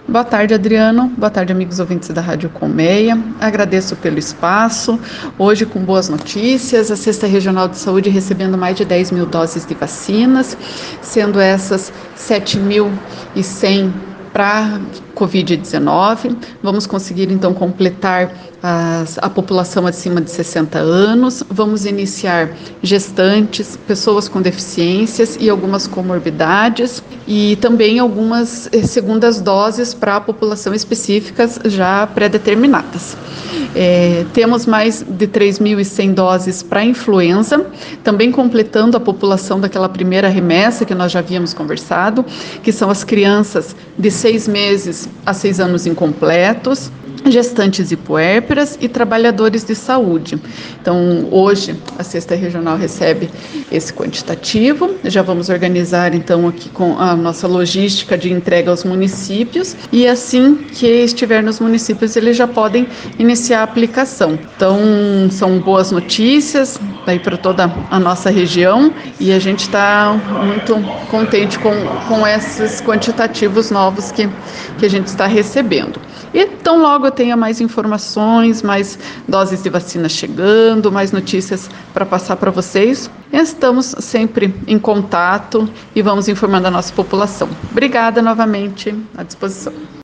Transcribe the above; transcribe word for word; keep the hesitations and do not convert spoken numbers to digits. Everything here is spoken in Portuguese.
Boa tarde, Adriano. Boa tarde, amigos ouvintes da Rádio Colmeia. Agradeço pelo espaço. Hoje, com boas notícias, a Sexta Regional de Saúde recebendo mais de dez mil doses de vacinas, sendo essas sete mil e cem para covid dezenove. Vamos conseguir, então, completar as, a população acima de sessenta anos. Vamos iniciar gestantes, pessoas com deficiências e algumas comorbidades, e também algumas eh, segundas doses para a população específicas já pré-determinadas. É, temos mais de três mil e cem doses para influenza, também completando a população daquela primeira remessa que nós já havíamos conversado, que são as crianças de seis meses a seis anos incompletos, gestantes e puérperas e trabalhadores de saúde. Então, hoje, a Sexta Regional recebe esse quantitativo. Já vamos organizar, então, aqui com a nossa logística de entrega aos municípios, e assim que estiver nos municípios, eles já podem iniciar a aplicação. Então, são boas notícias aí para toda a nossa região, e a gente está muito contente com, com esses quantitativos novos que, que a gente está recebendo. E tão logo eu tenha mais informações, mais doses de vacina chegando, mais notícias para passar para vocês, estamos sempre em contato e vamos informando a nossa população. Obrigada novamente, à disposição.